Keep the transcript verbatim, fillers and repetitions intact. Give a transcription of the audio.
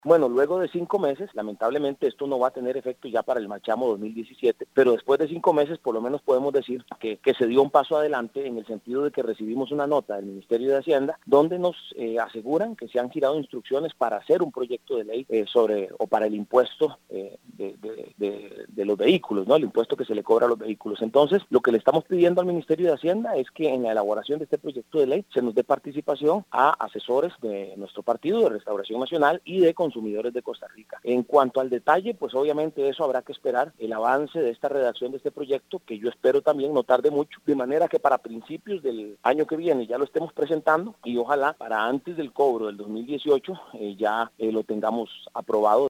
Bueno, luego de cinco meses, lamentablemente esto no va a tener efecto ya para el marchamo dos mil diecisiete, pero después de cinco meses por lo menos podemos decir que, que se dio un paso adelante en el sentido de que recibimos una nota del Ministerio de Hacienda donde nos eh, aseguran que se han girado instrucciones para hacer un proyecto de ley eh, sobre o para el impuesto eh, de, de, de, de los vehículos, ¿no? El impuesto que se le cobra a los vehículos. Entonces, lo que le estamos pidiendo al Ministerio de Hacienda es que en la elaboración de este proyecto de ley se nos dé participación a asesores de nuestro partido, de Restauración Nacional y de consumidores de Costa Rica. En cuanto al detalle, pues obviamente eso habrá que esperar el avance de esta redacción de este proyecto, que yo espero también no tarde mucho, de manera que para principios del año que viene ya lo estemos presentando y ojalá para antes del cobro del dos mil dieciocho eh, ya eh, lo tengamos aprobado.